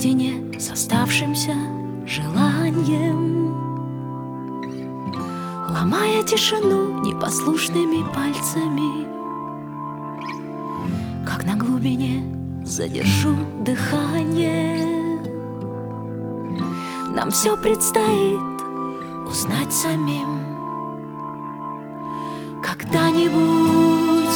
наедине с оставшимся желанием, ломая тишину непослушными пальцами. Как на глубине задержу дыхание, нам все предстоит узнать самим. Когда-нибудь,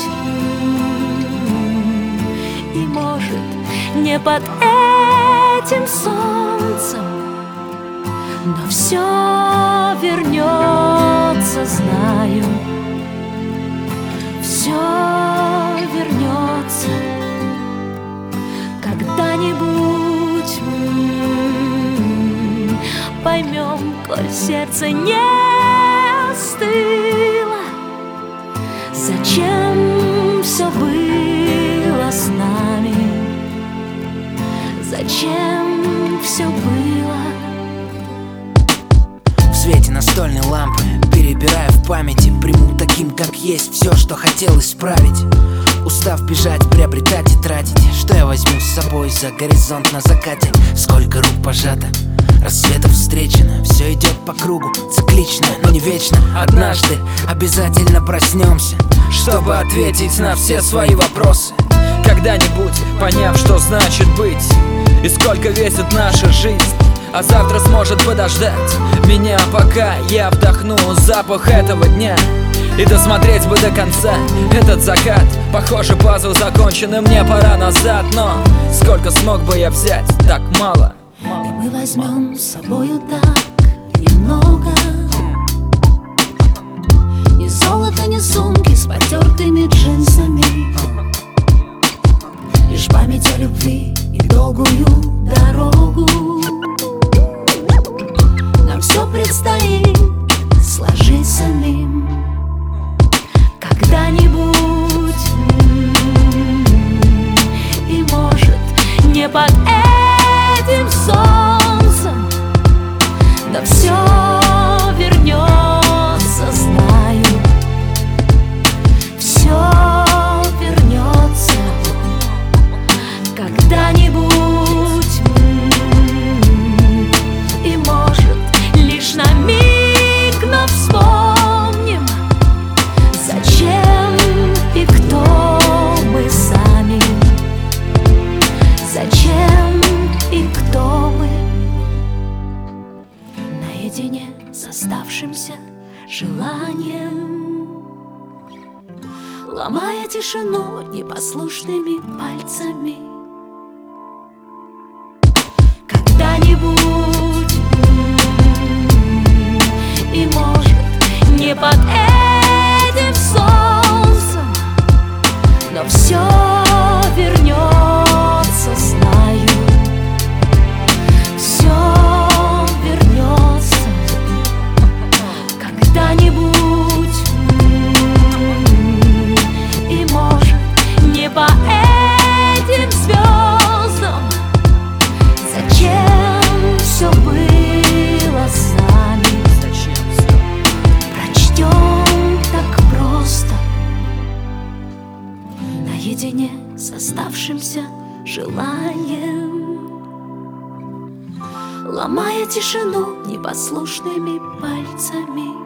и может не под этим солнцем, но все вернется, знаю, все вернется. Когда-нибудь поймем, коль сердце не остыло, зачем все было с нами, зачем все было. В свете настольной лампы, перебирая в памяти, приму таким, как есть, все, что хотел исправить. Устав бежать, приобретать и тратить, что я возьму с собой за горизонт на закате? Сколько рук пожато, рассветов встречено, все идет по кругу, циклично, но не вечно. Однажды обязательно проснемся, чтобы ответить на все свои вопросы. Когда-нибудь поняв, что значит быть и сколько весит наша жизнь, а завтра сможет подождать меня, пока я вдохну запах этого дня. И досмотреть бы до конца этот закат. Похоже, пазл закончен, и мне пора назад. Но сколько смог бы я взять? Так мало. И мы возьмем с собою так немного. Ни золота, ни сумки с потертыми джинсами, лишь память о любви и долгую дорогу. Нам все предстоит сложить самим. Когда-нибудь, и может не под этим солнцем, но все вернется, знаю, все вернется. Когда-нибудь, и может лишь на миг, но вспомним, зачем и кто мы сами, зачем и кто мы. Наедине с оставшимся желанием, ломая тишину непослушными пальцами. Когда-нибудь, и может не под этим солнцем, но все вернется, знаю, все вернется. Когда-нибудь, и может не по этим звездам, зачем все было с нами, прочтем так просто. Наедине с оставшимся желанием, ломая тишину непослушными пальцами.